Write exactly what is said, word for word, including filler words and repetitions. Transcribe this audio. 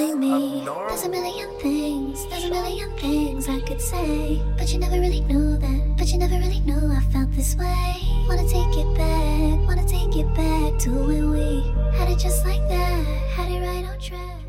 loving me. There's a million things, there's a million things I could say, but you never really know that, but you never really know I felt this way. Wanna take it back, wanna take it back to when we had it just like that, had it right on track.